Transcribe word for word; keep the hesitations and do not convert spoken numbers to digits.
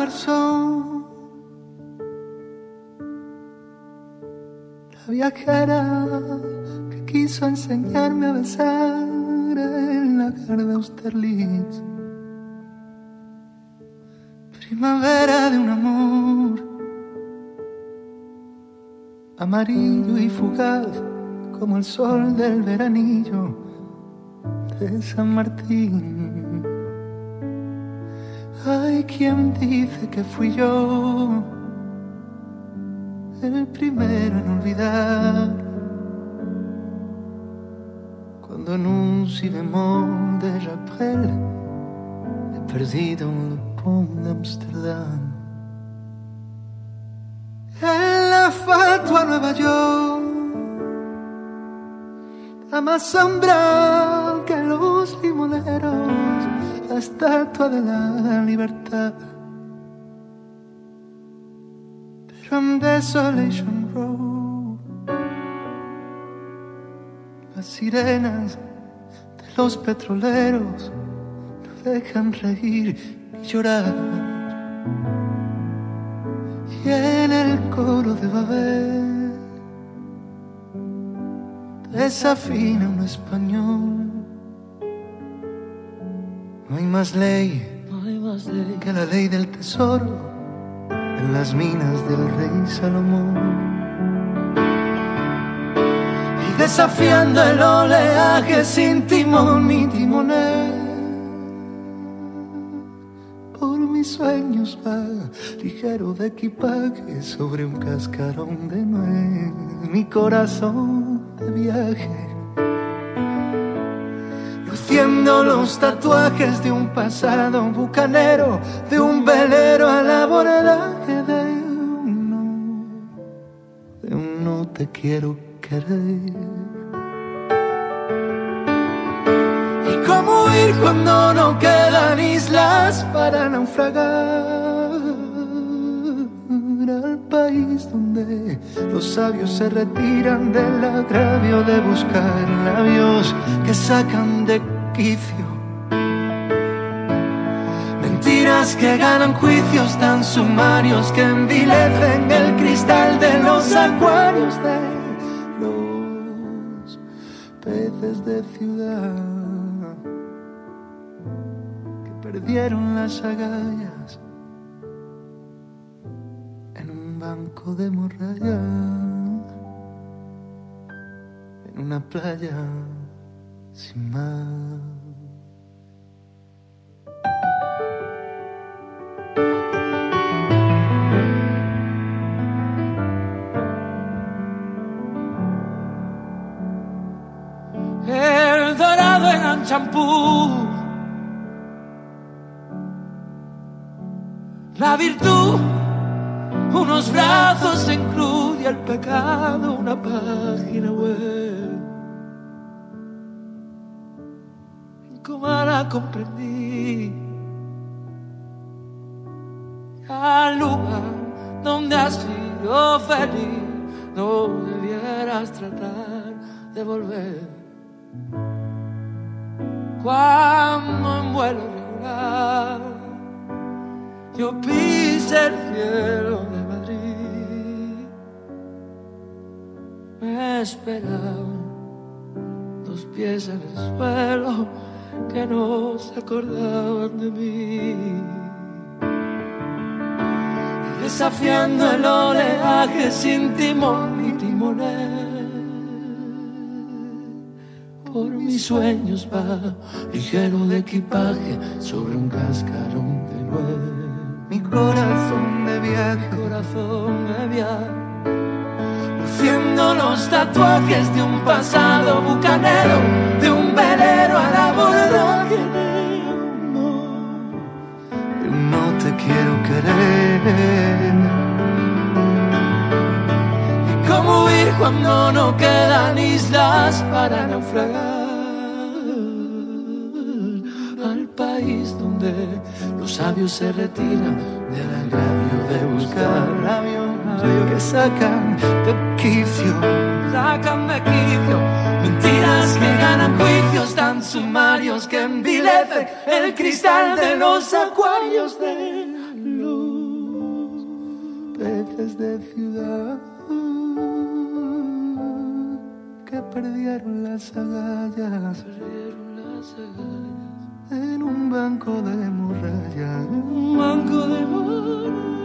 garzón, la viajera que quiso enseñarme a besar el lagar de Austerlitz. Primavera de un amor amarillo y fugaz como el sol del veranillo de San Martín. Hay quien dice que fui yo el primero en olvidar, cuando en un si bemol de Raprel he perdido un pont de Amsterdam. En la fatua Nueva York, a más sombra que los limoneros, la estatua de la libertad. Pero en Desolation Road, las sirenas de los petroleros no dejan reír y llorar. Y en el coro de Babel desafina un español. No hay más ley, no hay más ley que la ley del tesoro en las minas del rey Salomón. Y desafiando el oleaje sin timón ni timonel, por mis sueños va ligero de equipaje sobre un cascarón de nuez. Mi corazón de viaje, luciendo los tatuajes de un pasado bucanero, de un velero al abordaje de uno, de un no te quiero querer. Y cómo huir cuando no quedan islas para naufragar, al país donde los sabios se retiran del agravio de buscar labios que sacan de quicio, mentiras que ganan juicios tan sumarios que envilecen el cristal de los acuarios de los peces de ciudad que perdieron las agallas en un banco de morralla, en una playa sin mar. El dorado en champú, la virtud, unos brazos en cruz, y el pecado una página web. Como la comprendí, al lugar donde has sido feliz no debieras tratar de volver. Cuando en vuelo regular yo pise el cielo de Madrid, me esperaban dos pies en el suelo que no se acordaban de mí. Y desafiando el oleaje sin timón ni timonel, por mis sueños va ligero de equipaje sobre un cascarón de nuez. Mi corazón de viaje, corazón de viaje, luciendo los tatuajes de un pasado bucanero, de un velero al abordaje de uno, de un no te quiero querer. Y cómo huir cuando no quedan islas para naufragar, al país donde los sabios se retiran del agravio de buscar labios que sacan de quicio, sacan de quicio, mentiras que ganan juicios tan sumarios que envilecen el cristal de los acuarios de luz. príncipes de ciudad que perdieron las agallas, perdieron las agallas en un banco de morralla, un banco de morralla.